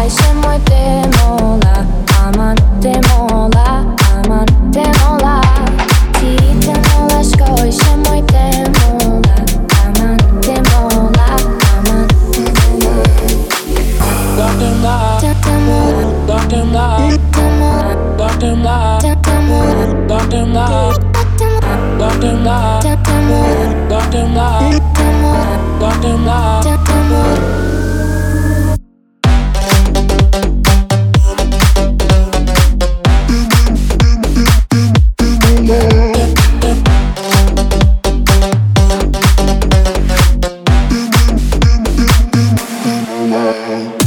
se muerde mola, amante mola, amante mola. Ti te mola skoj se muerde mola, amante mola, amante mola. Doctor Love, Doctor Love, Doctor Love, Doctor Love, Doctor Love, Doctor Love, Doctor Love, Doctor Love, Doctor Love. Love.